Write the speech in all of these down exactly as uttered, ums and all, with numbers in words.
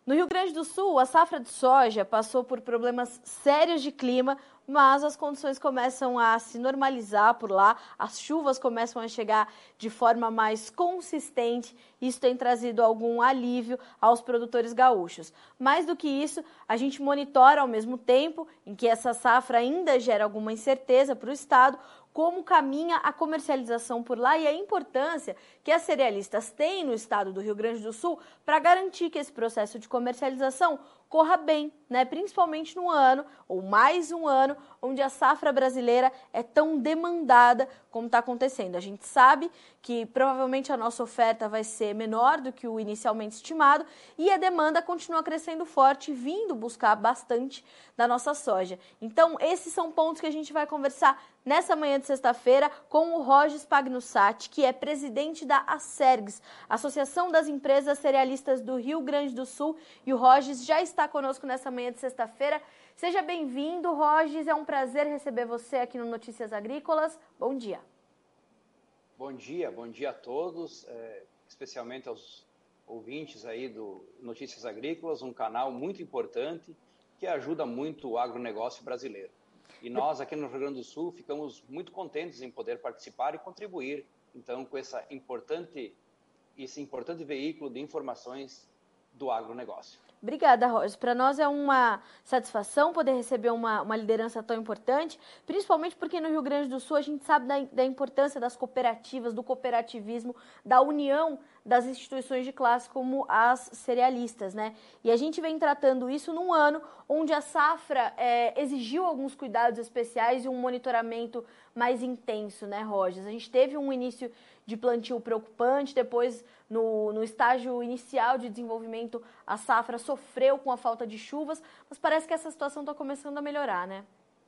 No Rio Grande do Sul, a safra de soja passou por problemas sérios de clima, mas as condições começam a se normalizar por lá, as chuvas começam a chegar de forma mais consistente, isso tem trazido algum alívio aos produtores gaúchos. Mais do que isso, a gente monitora ao mesmo tempo, em que essa safra ainda gera alguma incerteza para o estado, como caminha a comercialização por lá e a importância que as cerealistas têm no estado do Rio Grande do Sul para garantir que esse processo de comercialização corra bem, né? Principalmente no ano, ou mais um ano, onde a safra brasileira é tão demandada como está acontecendo. A gente sabe que provavelmente a nossa oferta vai ser menor do que o inicialmente estimado e a demanda continua crescendo forte, vindo buscar bastante da nossa soja. Então, esses são pontos que a gente vai conversar nessa manhã de sexta-feira com o Rogis Pagnussati, que é presidente da Acergs, Associação das Empresas Cerealistas do Rio Grande do Sul. E o Rogis já está conosco nessa manhã de sexta-feira. Seja bem-vindo, Rogis. É um prazer receber você aqui no Notícias Agrícolas. Bom dia. Bom dia, bom dia a todos, é, especialmente aos ouvintes aí do Notícias Agrícolas, um canal muito importante que ajuda muito o agronegócio brasileiro. E nós aqui no Rio Grande do Sul ficamos muito contentes em poder participar e contribuir, então, com essa importante, esse importante veículo de informações do agronegócio. Obrigada, Rogis. Para nós é uma satisfação poder receber uma, uma liderança tão importante, principalmente porque no Rio Grande do Sul a gente sabe da, da importância das cooperativas, do cooperativismo, da união das instituições de classe como as cerealistas, né? E a gente vem tratando isso num ano onde a safra é, exigiu alguns cuidados especiais e um monitoramento mais intenso, né, Rogis? A gente teve um início de plantio preocupante, depois no, no estágio inicial de desenvolvimento a safra sofreu com a falta de chuvas, mas parece que essa situação está começando a melhorar, né?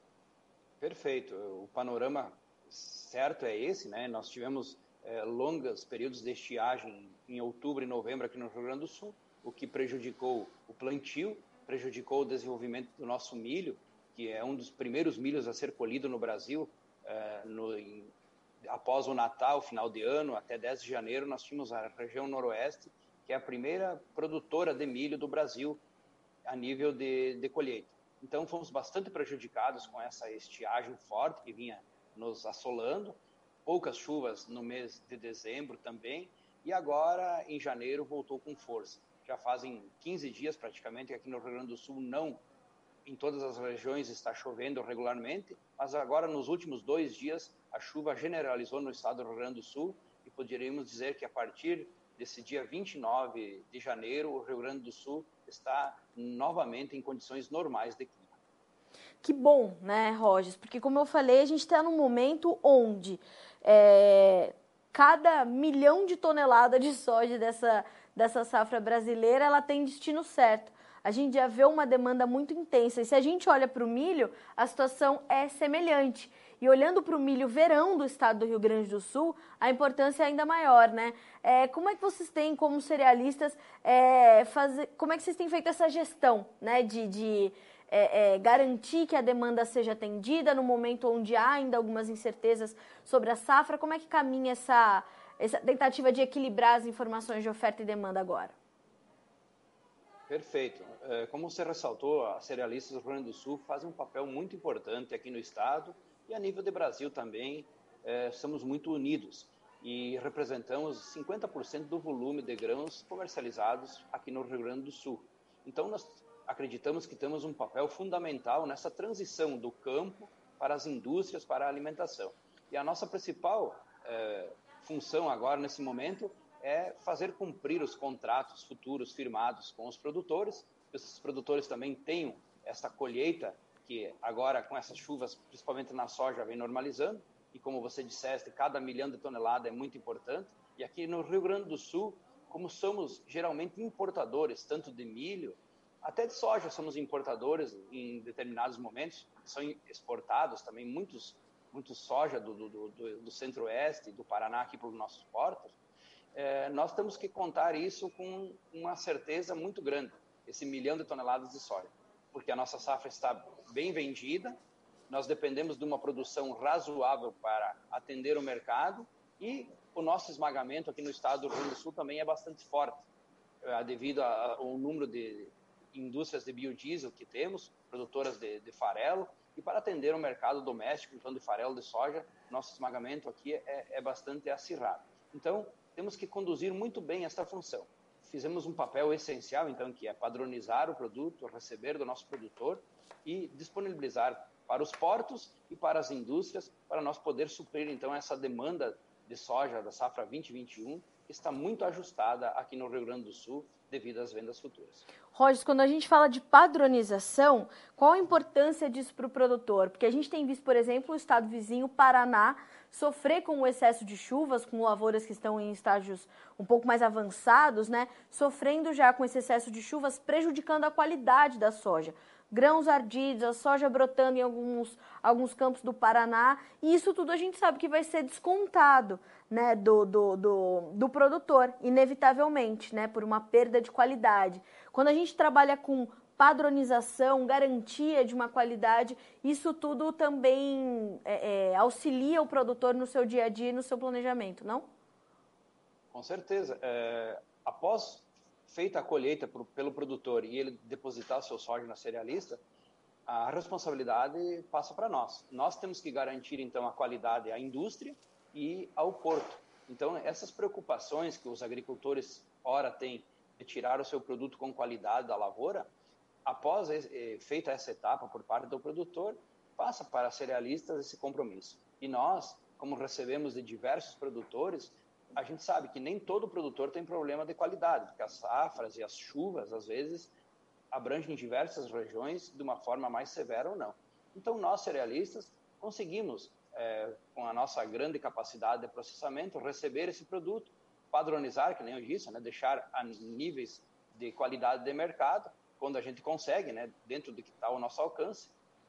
Perfeito. O panorama certo é esse, né? Nós tivemos é, longos períodos de estiagem em outubro e novembro aqui no Rio Grande do Sul, o que prejudicou o plantio, prejudicou o desenvolvimento do nosso milho, que é um dos primeiros milhos a ser colhido no Brasil, é, no, em, após o Natal, final de ano, até dez de janeiro, nós tínhamos a região noroeste, que é a primeira produtora de milho do Brasil a nível de, de colheita. Então, fomos bastante prejudicados com essa estiagem forte que vinha nos assolando, poucas chuvas no mês de dezembro também, e agora, em janeiro, voltou com força. Já fazem quinze dias, praticamente, que aqui no Rio Grande do Sul não, em todas as regiões, está chovendo regularmente, mas agora, nos últimos dois dias, a chuva generalizou no estado do Rio Grande do Sul, e poderíamos dizer que a partir desse dia vinte e nove de janeiro, o Rio Grande do Sul está novamente em condições normais de clima. Que bom, né, Rogis? Porque, como eu falei, a gente está num momento onde é, cada milhão de toneladas de soja dessa, dessa safra brasileira, ela tem destino certo. A gente já vê uma demanda muito intensa. E se a gente olha para o milho, a situação é semelhante. E olhando para o milho verão do estado do Rio Grande do Sul, a importância é ainda maior, né? É, como é que vocês têm, como cerealistas, é, fazer, como é que vocês têm feito essa gestão, né, de, de é, é, garantir que a demanda seja atendida no momento onde há ainda algumas incertezas sobre a safra? Como é que caminha essa, essa tentativa de equilibrar as informações de oferta e demanda agora? Perfeito. Como você ressaltou, as cerealistas do Rio Grande do Sul fazem um papel muito importante aqui no estado e a nível de Brasil também, eh, somos muito unidos e representamos cinquenta por cento do volume de grãos comercializados aqui no Rio Grande do Sul. Então, nós acreditamos que temos um papel fundamental nessa transição do campo para as indústrias, para a alimentação. E a nossa principal eh, função agora, nesse momento, é fazer cumprir os contratos futuros firmados com os produtores. Esses produtores também tenham essa colheita que agora, com essas chuvas, principalmente na soja, vem normalizando. E como você disseste, cada milhão de tonelada é muito importante. E aqui no Rio Grande do Sul, como somos geralmente importadores, tanto de milho, até de soja somos importadores em determinados momentos, são exportados também muitos, muitos soja do, do, do, do centro-oeste, do Paraná, aqui para os nossos portos. É, nós temos que contar isso com uma certeza muito grande, esse milhão de toneladas de soja, porque a nossa safra está bem vendida, nós dependemos de uma produção razoável para atender o mercado e o nosso esmagamento aqui no estado do Rio Grande do Sul também é bastante forte. devido ao número de indústrias de biodiesel que temos, produtoras de, de farelo, e para atender o mercado doméstico, então, de farelo de soja, nosso esmagamento aqui é, é bastante acirrado. Então, temos que conduzir muito bem esta função. Fizemos um papel essencial, então, que é padronizar o produto, receber do nosso produtor e disponibilizar para os portos e para as indústrias, para nós poder suprir, então, essa demanda de soja da safra vinte e vinte e um, que está muito ajustada aqui no Rio Grande do Sul, devido às vendas futuras. Rogers, quando a gente fala de padronização, qual a importância disso para o produtor? Porque a gente tem visto, por exemplo, o estado vizinho, Paraná, sofrer com o excesso de chuvas, com lavouras que estão em estágios um pouco mais avançados, né? Sofrendo já com esse excesso de chuvas, prejudicando a qualidade da soja. Grãos ardidos, a soja brotando em alguns, alguns campos do Paraná, e isso tudo a gente sabe que vai ser descontado, né, do, do, do, do produtor, inevitavelmente, né, por uma perda de qualidade. Quando a gente trabalha com padronização, garantia de uma qualidade, isso tudo também é, é, auxilia o produtor no seu dia a dia e no seu planejamento, não? Com certeza. É, após feita a colheita pro, pelo produtor e ele depositar o seu soja na cerealista, a responsabilidade passa para nós. Nós temos que garantir, então, a qualidade à indústria e ao porto. Então, essas preocupações que os agricultores, ora, têm de tirar o seu produto com qualidade da lavoura, após eh, feita essa etapa por parte do produtor, passa para as cerealistas esse compromisso. E nós, como recebemos de diversos produtores, a gente sabe que nem todo produtor tem problema de qualidade, porque as safras e as chuvas, às vezes, abrangem diversas regiões de uma forma mais severa ou não. Então, nós, cerealistas, conseguimos, é, com a nossa grande capacidade de processamento, receber esse produto, padronizar, que nem eu disse, né, deixar a níveis de qualidade de mercado, quando a gente consegue, né, dentro do que está ao nosso alcance,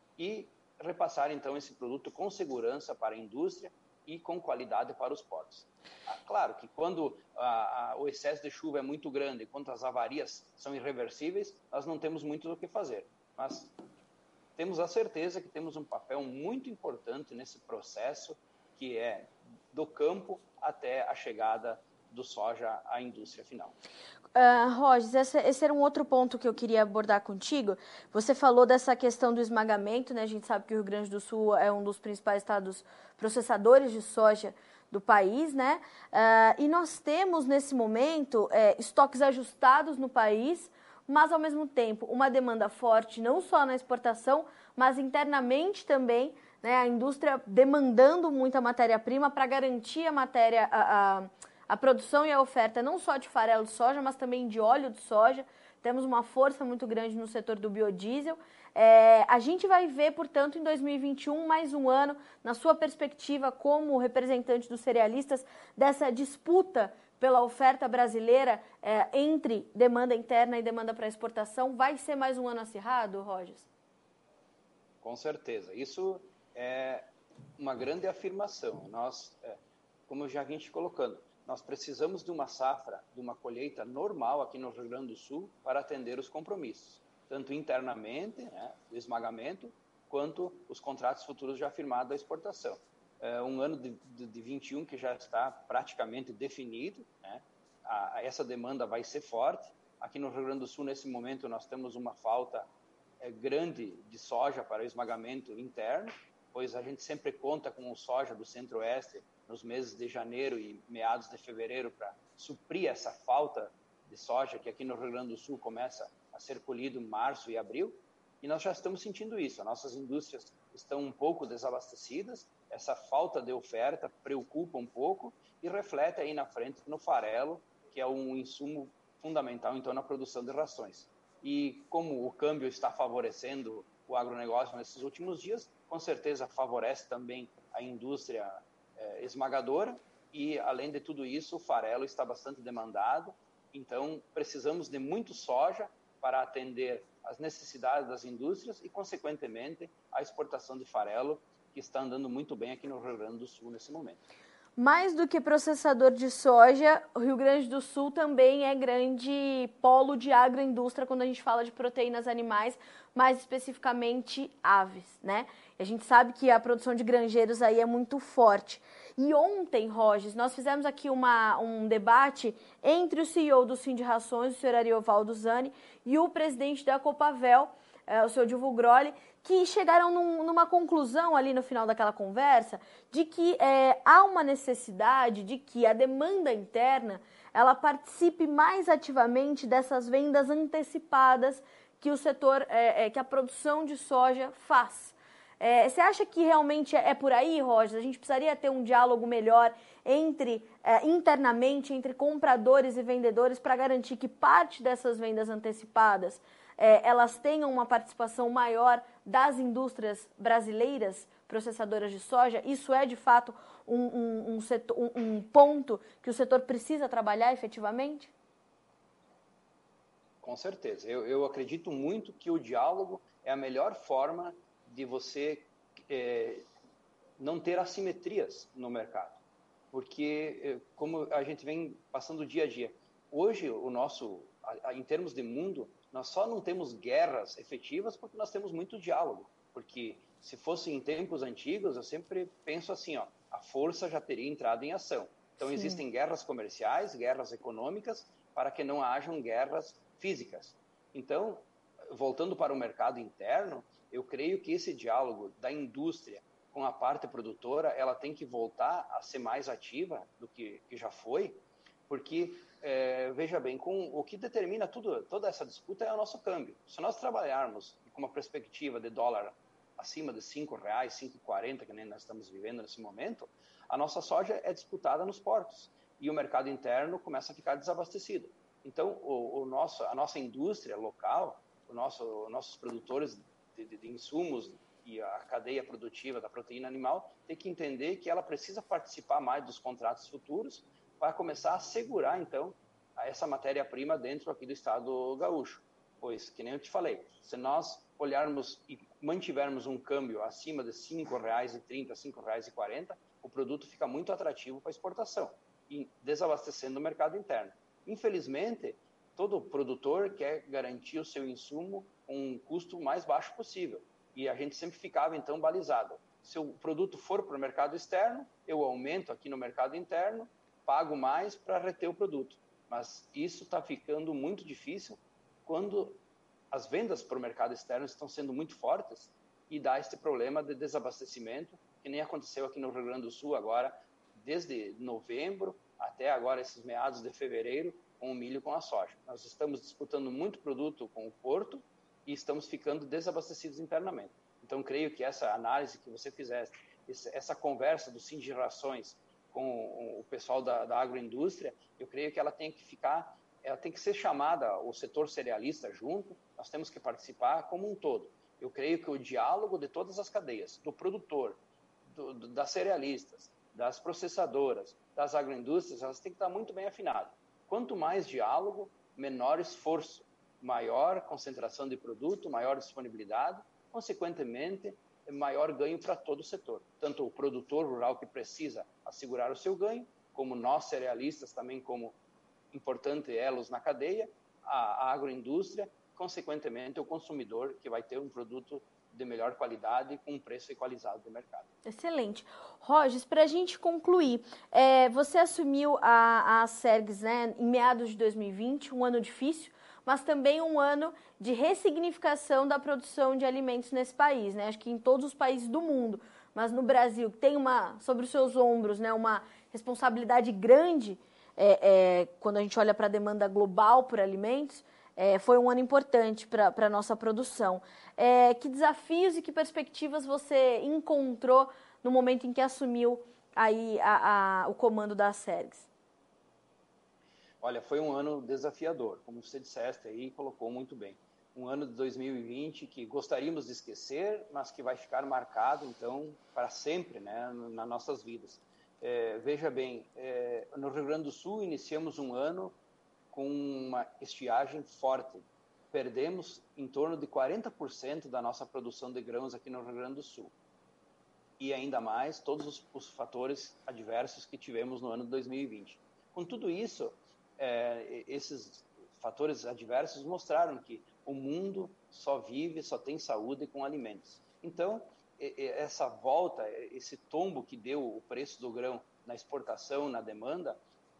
e repassar, então, esse produto com segurança para a indústria e com qualidade para os portos. Ah, claro que quando ah, ah, o excesso de chuva é muito grande, quando as avarias são irreversíveis, nós não temos muito o que fazer. Mas temos a certeza que temos um papel muito importante nesse processo, que é do campo até a chegada do soja à indústria final. Uh, Rogers, esse, esse era um outro ponto que eu queria abordar contigo. Você falou dessa questão do esmagamento, né? A gente sabe que o Rio Grande do Sul é um dos principais estados processadores de soja do país, né? Uh, e nós temos, nesse momento, é, estoques ajustados no país, mas, ao mesmo tempo, uma demanda forte, não só na exportação, mas internamente também, né? A indústria demandando muita matéria-prima para garantir a matéria... A, a, a produção e a oferta não só de farelo de soja, mas também de óleo de soja. Temos uma força muito grande no setor do biodiesel. É, a gente vai ver, portanto, em dois mil e vinte e um, mais um ano, na sua perspectiva como representante dos cerealistas, dessa disputa pela oferta brasileira é, entre demanda interna e demanda para exportação. Vai ser mais um ano acirrado, Rogers? Com certeza. Isso é uma grande afirmação. Nós, é, como eu já vim te colocando, nós precisamos de uma safra, de uma colheita normal aqui no Rio Grande do Sul para atender os compromissos, tanto internamente, né, o esmagamento, quanto os contratos futuros já firmados da exportação. É um ano de, de, de vinte e um que já está praticamente definido, né, a, a essa demanda vai ser forte. Aqui no Rio Grande do Sul, nesse momento, nós temos uma falta é, grande de soja para o esmagamento interno, pois a gente sempre conta com o soja do Centro-Oeste nos meses de janeiro e meados de fevereiro para suprir essa falta de soja que aqui no Rio Grande do Sul começa a ser colhido em março e abril, e nós já estamos sentindo isso. As nossas indústrias estão um pouco desabastecidas, essa falta de oferta preocupa um pouco e reflete aí na frente no farelo, que é um insumo fundamental então na produção de rações. E como o câmbio está favorecendo o agronegócio nesses últimos dias, com certeza favorece também a indústria é, esmagadora e, além de tudo isso, o farelo está bastante demandado. Então, precisamos de muito soja para atender às necessidades das indústrias e, consequentemente, a exportação de farelo, que está andando muito bem aqui no Rio Grande do Sul nesse momento. Mais do que processador de soja, o Rio Grande do Sul também é grande polo de agroindústria quando a gente fala de proteínas animais, mais especificamente aves, né? E a gente sabe que a produção de granjeiros aí é muito forte. E ontem, Rogers, nós fizemos aqui uma, um debate entre o C E O do Sindicações, o senhor Ariovaldo Zani, e o presidente da Copavel, é, o senhor Dilvo Grolli, que chegaram num, numa conclusão ali no final daquela conversa de que é, há uma necessidade de que a demanda interna ela participe mais ativamente dessas vendas antecipadas que o setor, é, é, que a produção de soja faz. É, você acha que realmente é, é por aí, Roger? A gente precisaria ter um diálogo melhor entre é, internamente entre compradores e vendedores para garantir que parte dessas vendas antecipadas é, elas tenham uma participação maior das indústrias brasileiras processadoras de soja? Isso é, de fato, um, um, um, setor, um, um ponto que o setor precisa trabalhar efetivamente? Com certeza. Eu, eu acredito muito que o diálogo é a melhor forma de você é, não ter assimetrias no mercado. Porque, como a gente vem passando dia a dia, hoje, o nosso, em termos de mundo, nós só não temos guerras efetivas porque nós temos muito diálogo. Porque se fosse em tempos antigos, eu sempre penso assim, ó, a força já teria entrado em ação. Então, Sim. existem guerras comerciais, guerras econômicas, para que não hajam guerras físicas. Então, voltando para o mercado interno, eu creio que esse diálogo da indústria com a parte produtora, ela tem que voltar a ser mais ativa do que, que já foi, porque, é, veja bem, com, o que determina tudo, toda essa disputa é o nosso câmbio. Se nós trabalharmos com uma perspectiva de dólar acima de cinco reais, cinco e quarenta, que nem nós estamos vivendo nesse momento, a nossa soja é disputada nos portos e o mercado interno começa a ficar desabastecido. Então, o, o nosso, a nossa indústria local, o nosso, nossos produtores de, de, de insumos e a cadeia produtiva da proteína animal tem que entender que ela precisa participar mais dos contratos futuros para começar a segurar, então, essa matéria-prima dentro aqui do estado gaúcho. Pois, que nem eu te falei, se nós olharmos e mantivermos um câmbio acima de cinco reais e trinta, cinco reais e quarenta, o produto fica muito atrativo para exportação e desabastecendo o mercado interno. Infelizmente, todo produtor quer garantir o seu insumo com um custo mais baixo possível. E a gente sempre ficava, então, balizado. Se o produto for para o mercado externo, eu aumento aqui no mercado interno, pago mais para reter o produto. Mas isso está ficando muito difícil quando as vendas para o mercado externo estão sendo muito fortes e dá esse problema de desabastecimento, que nem aconteceu aqui no Rio Grande do Sul agora, desde novembro até agora, esses meados de fevereiro, com o milho e com a soja. Nós estamos disputando muito produto com o porto e estamos ficando desabastecidos internamente. Então, creio que essa análise que você fizesse, essa conversa do Sindicações com o pessoal da, da agroindústria, eu creio que ela tem que ficar, ela tem que ser chamada, o setor cerealista junto, nós temos que participar como um todo. Eu creio que o diálogo de todas as cadeias, do produtor, do, do, das cerealistas, das processadoras, das agroindústrias, elas têm que estar muito bem afinadas. Quanto mais diálogo, menor esforço, maior concentração de produto, maior disponibilidade, consequentemente, maior ganho para todo o setor. Tanto o produtor rural que precisa assegurar o seu ganho, como nós cerealistas também como importantes elos na cadeia, a, a agroindústria, consequentemente o consumidor que vai ter um produto de melhor qualidade com um preço equalizado do mercado. Excelente. Rogers, para a gente concluir, é, você assumiu a, a Sergs, né, em meados de dois mil e vinte, um ano difícil, mas também um ano de ressignificação da produção de alimentos nesse país, né? Acho que em todos os países do mundo, mas no Brasil, que tem uma, sobre os seus ombros, né, uma responsabilidade grande, é, é, quando a gente olha para a demanda global por alimentos, é, foi um ano importante para a nossa produção. É, que desafios e que perspectivas você encontrou no momento em que assumiu aí a, a, o comando da Sergs? Olha, foi um ano desafiador, como você disseste aí, colocou muito bem. Um ano de dois mil e vinte que gostaríamos de esquecer, mas que vai ficar marcado, então, para sempre, né, nas nossas vidas. É, veja bem, é, no Rio Grande do Sul iniciamos um ano com uma estiagem forte. Perdemos em torno de quarenta por cento da nossa produção de grãos aqui no Rio Grande do Sul. e ainda mais todos os, os fatores adversos que tivemos no ano de dois mil e vinte. Com tudo isso, é, esses fatores adversos mostraram que o mundo só vive, só tem saúde com alimentos. Então, essa volta, esse tombo que deu o preço do grão na exportação, na demanda,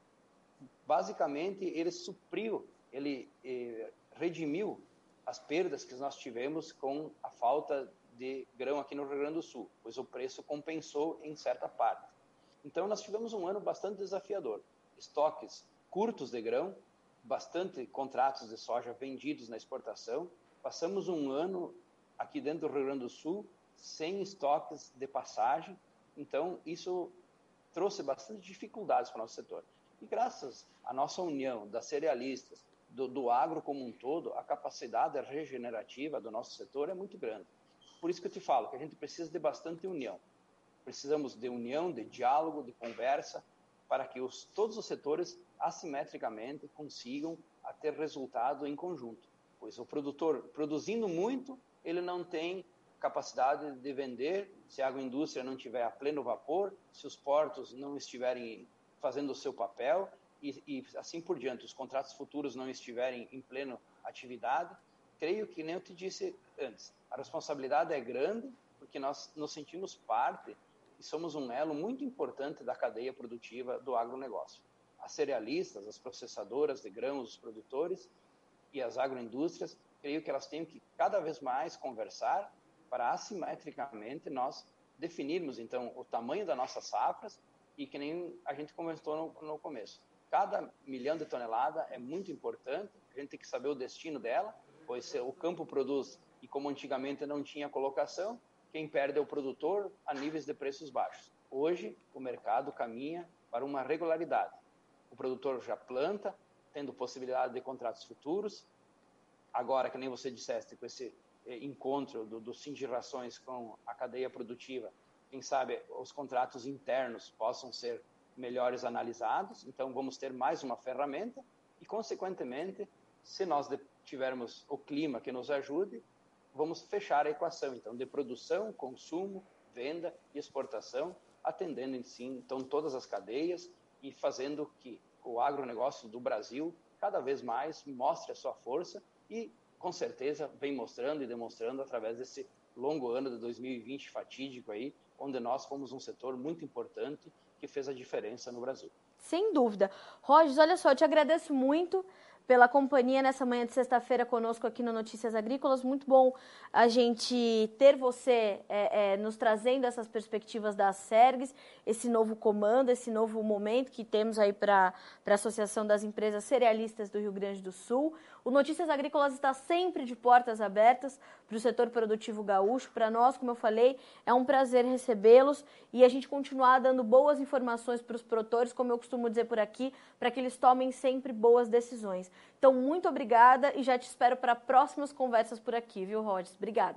basicamente ele supriu, ele eh, redimiu as perdas que nós tivemos com a falta de grão aqui no Rio Grande do Sul, pois o preço compensou em certa parte. Então, nós tivemos um ano bastante desafiador. Estoques curtos de grão, bastante contratos de soja vendidos na exportação. Passamos um ano aqui dentro do Rio Grande do Sul sem estoques de passagem. Então, isso trouxe bastante dificuldades para o nosso setor. E graças à nossa união das cerealistas, do, do agro como um todo, a capacidade regenerativa do nosso setor é muito grande. Por isso que eu te falo que a gente precisa de bastante união. Precisamos de união, de diálogo, de conversa, para que os, todos os setores, assimetricamente, consigam a ter resultado em conjunto. Pois o produtor, produzindo muito, ele não tem capacidade de vender, se a agroindústria não estiver a pleno vapor, se os portos não estiverem fazendo o seu papel e, e assim por diante, os contratos futuros não estiverem em plena atividade. Creio que, nem eu te disse antes, a responsabilidade é grande, porque nós nos sentimos parte e somos um elo muito importante da cadeia produtiva do agronegócio. As cerealistas, as processadoras de grãos, os produtores e as agroindústrias, creio que elas têm que cada vez mais conversar para assimetricamente nós definirmos, então, o tamanho das nossas safras e que nem a gente comentou no, no começo. Cada milhão de tonelada é muito importante, a gente tem que saber o destino dela, pois se o campo produz e como antigamente não tinha colocação, quem perde é o produtor a níveis de preços baixos. Hoje, o mercado caminha para uma regularidade. O produtor já planta, tendo possibilidade de contratos futuros. Agora, que nem você disseste, com esse encontro do, do Sindicações com a cadeia produtiva, quem sabe os contratos internos possam ser melhores analisados. Então, vamos ter mais uma ferramenta e, consequentemente, se nós tivermos o clima que nos ajude, vamos fechar a equação, então, de produção, consumo, venda e exportação, atendendo, em si, então, todas as cadeias e fazendo que o agronegócio do Brasil cada vez mais mostre a sua força e, com certeza, vem mostrando e demonstrando através desse longo ano de dois mil e vinte fatídico aí, onde nós fomos um setor muito importante que fez a diferença no Brasil. Sem dúvida. Rogers, olha só, eu te agradeço muito pela companhia nessa manhã de sexta-feira conosco aqui no Notícias Agrícolas. Muito bom a gente ter você é, é, nos trazendo essas perspectivas da Sergs, esse novo comando, esse novo momento que temos aí para a Associação das Empresas Cerealistas do Rio Grande do Sul. O Notícias Agrícolas está sempre de portas abertas para o setor produtivo gaúcho. Para nós, como eu falei, é um prazer recebê-los e a gente continuar dando boas informações para os produtores, como eu costumo dizer por aqui, para que eles tomem sempre boas decisões. Então, muito obrigada e já te espero para próximas conversas por aqui, viu, Rogers? Obrigada.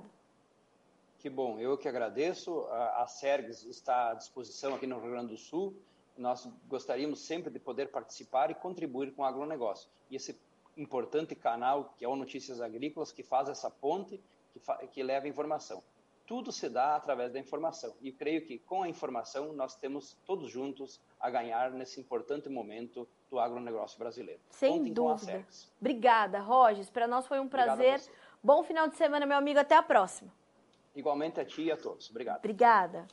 Que bom, eu que agradeço. A, a Sergs está à disposição aqui no Rio Grande do Sul. Nós gostaríamos sempre de poder participar e contribuir com o agronegócio. E esse importante canal, que é o Notícias Agrícolas, que faz essa ponte, que, fa que leva informação. Tudo se dá através da informação. E creio que com a informação nós temos todos juntos a ganhar nesse importante momento do agronegócio brasileiro. Sem Contem dúvida. Obrigada, Rogers. Para nós foi um prazer. Bom final de semana, meu amigo. Até a próxima. Igualmente a ti e a todos. Obrigado. Obrigada.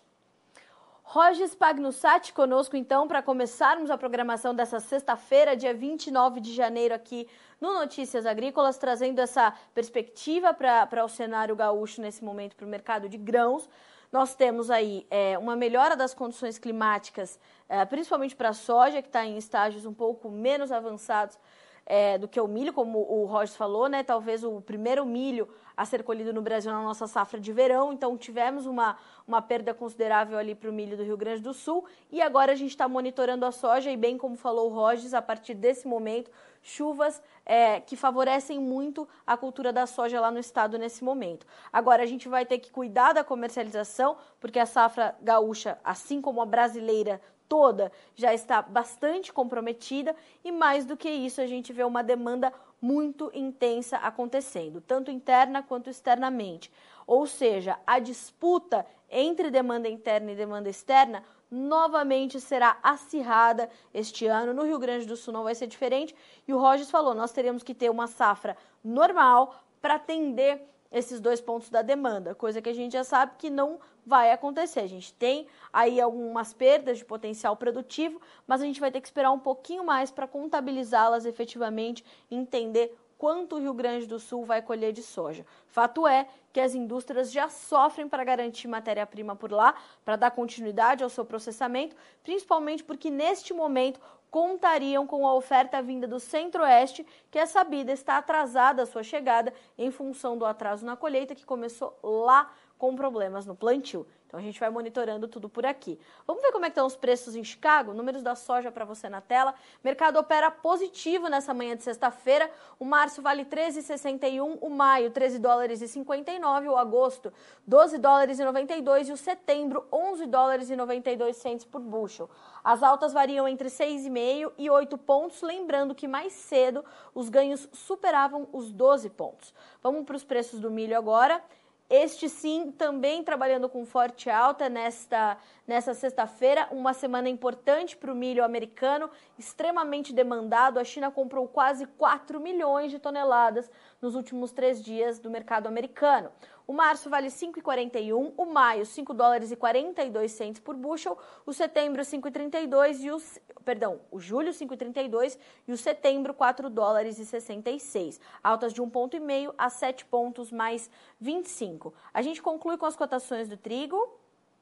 Rogers Pagnussati conosco, então, para começarmos a programação dessa sexta-feira, dia vinte e nove de janeiro, aqui no Notícias Agrícolas, trazendo essa perspectiva para o cenário gaúcho nesse momento para o mercado de grãos. Nós temos aí é, uma melhora das condições climáticas, é, principalmente para a soja, que está em estágios um pouco menos avançados é, do que o milho, como o Rogers falou, né? Talvez o primeiro milho a ser colhido no Brasil na nossa safra de verão, então tivemos uma, uma perda considerável ali para o milho do Rio Grande do Sul, e agora a gente está monitorando a soja, e bem como falou o Rogers, a partir desse momento, chuvas é, que favorecem muito a cultura da soja lá no estado nesse momento. Agora a gente vai ter que cuidar da comercialização, porque a safra gaúcha, assim como a brasileira toda, já está bastante comprometida, e mais do que isso a gente vê uma demanda muito intensa acontecendo, tanto interna quanto externamente. ou seja, a disputa entre demanda interna e demanda externa novamente será acirrada este ano. No Rio Grande do Sul não vai ser diferente. E o Rogers falou, nós teremos que ter uma safra normal para atender esses dois pontos da demanda, coisa que a gente já sabe que não vai acontecer. A gente tem aí algumas perdas de potencial produtivo, mas a gente vai ter que esperar um pouquinho mais para contabilizá-las efetivamente e entender quanto o Rio Grande do Sul vai colher de soja. Fato é que as indústrias já sofrem para garantir matéria-prima por lá, para dar continuidade ao seu processamento, principalmente porque neste momento contariam com a oferta vinda do Centro-Oeste, que é sabida está atrasada a sua chegada em função do atraso na colheita, que começou lá com problemas no plantio. Então a gente vai monitorando tudo por aqui. Vamos ver como é que estão os preços em Chicago? Números da soja para você na tela. Mercado opera positivo nessa manhã de sexta-feira. O março vale treze reais e sessenta e um, o maio treze dólares e cinquenta e nove, o agosto doze dólares e noventa e dois e o setembro onze dólares e noventa e dois centos por bushel. As altas variam entre seis vírgula cinco e oito pontos, lembrando que mais cedo os ganhos superavam os doze pontos. Vamos para os preços do milho agora. Este sim, também trabalhando com forte alta nesta, nesta sexta-feira, uma semana importante para o milho americano, extremamente demandado. A China comprou quase quatro milhões de toneladas nos últimos três dias do mercado americano. O março vale cinco reais e quarenta e um, o maio cinco dólares e quarenta e dois centos por bushel, o setembro cinco reais e trinta e dois e o perdão, o julho cinco reais e trinta e dois e o setembro quatro dólares e sessenta e seis. Altas de um ponto e meio a sete pontos mais vinte e cinco. A gente conclui com as cotações do trigo.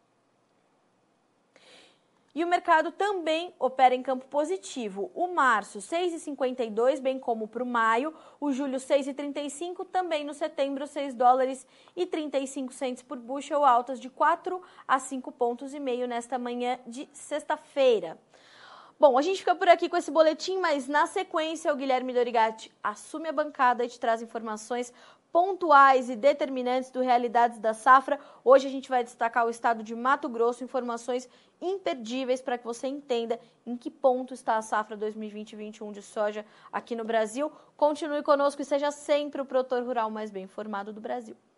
E o mercado também opera em campo positivo. O março, seis reais e cinquenta e dois, bem como para o maio. O julho, seis reais e trinta e cinco. Também no setembro, seis dólares e trinta e cinco centos por bushel, altas de quatro a cinco pontos e meio nesta manhã de sexta-feira. Bom, a gente fica por aqui com esse boletim, mas na sequência o Guilherme Dorigatti assume a bancada e te traz informações pontuais e determinantes do Realidades da Safra. Hoje a gente vai destacar o estado de Mato Grosso, informações imperdíveis para que você entenda em que ponto está a safra dois mil e vinte e vinte e um de soja aqui no Brasil. Continue conosco e seja sempre o produtor rural mais bem informado do Brasil.